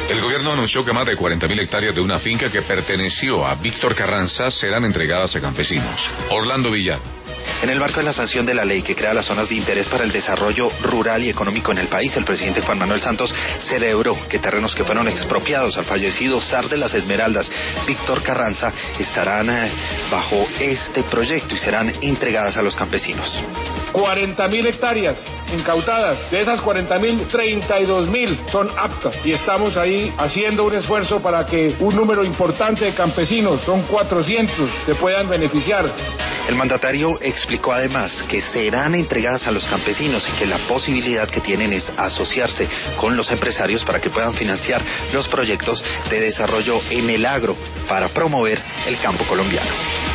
El gobierno anunció que más de 40.000 hectáreas de una finca que perteneció a Víctor Carranza serán entregadas a campesinos. Orlando Villar. En el marco de la sanción de la ley que crea las zonas de interés para el desarrollo rural y económico en el país, el presidente Juan Manuel Santos celebró que terrenos que fueron expropiados al fallecido zar de las Esmeraldas, Víctor Carranza, estarán bajo este proyecto y serán entregadas a los campesinos. 40.000 hectáreas incautadas. De esas 40.000, 32.000 son aptas y estamos ahí haciendo un esfuerzo para que un número importante de campesinos, son 400, se puedan beneficiar. El mandatario explicó además que serán entregadas a los campesinos y que la posibilidad que tienen es asociarse con los empresarios para que puedan financiar los proyectos de desarrollo en el agro para promover el campo colombiano.